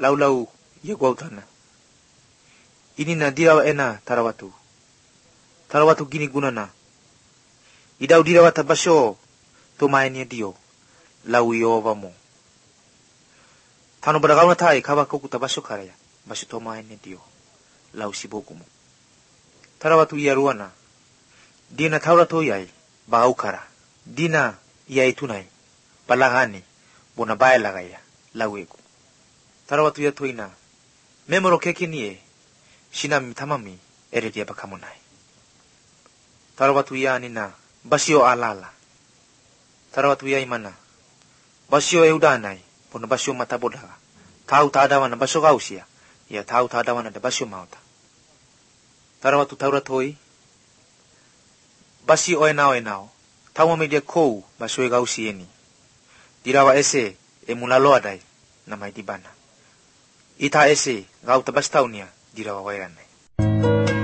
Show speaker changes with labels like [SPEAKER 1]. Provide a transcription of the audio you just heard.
[SPEAKER 1] lau ya gautana. Ini na dirawa ena tarawatu gini gunana. Idau dirawa tabasyo tumain dio lau yoba mo. Tano baragaw na tayo kawa ko kutabasyo karaya basyo tumain dio lau siboku mo. Tarawatu yaruana. Dina taurato yai bau kara. Dina yai tunai palangani bona baila gaya lawego. Tarawatu ya toina memoro kekini shinami tamami eredia bakamunai. Tarawatu ya nina basio alala. Tarawatu ya imana basio eudanai bona basio matabodaga. Tau tadawana basio gausia ya tau tadawana de basio mauta. Tarawatu tauratoi basi oenao tawa media kou basoi gausi eni dirawa ese mulalo adai namai dibana ita ese gau tabastaunia dirawa wairanai.